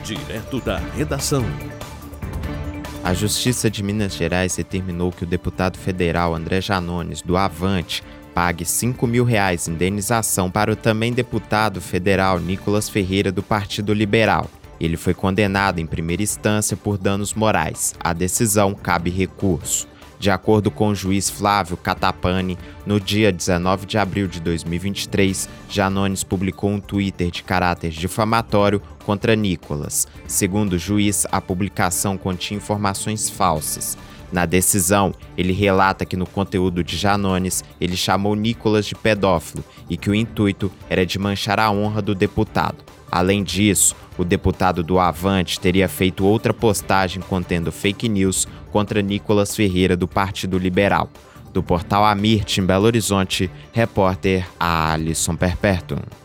Direto da redação. A Justiça de Minas Gerais determinou que o deputado federal André Janones, do Avante, pague R$ 5.000 indenização para o também deputado federal Nicolas Ferreira, do Partido Liberal. Ele foi condenado em primeira instância por danos morais. A decisão cabe recurso. De acordo com o juiz Flávio Catapani, no dia 19 de abril de 2023, Janones publicou um Twitter de caráter difamatório contra Nicolas. Segundo o juiz, a publicação continha informações falsas. Na decisão, ele relata que no conteúdo de Janones, ele chamou Nicolas de pedófilo e que o intuito era de manchar a honra do deputado. Além disso, o deputado do Avante teria feito outra postagem contendo fake news contra Nicolas Ferreira, do Partido Liberal. Do portal Amirte, em Belo Horizonte, repórter Alisson Perperto.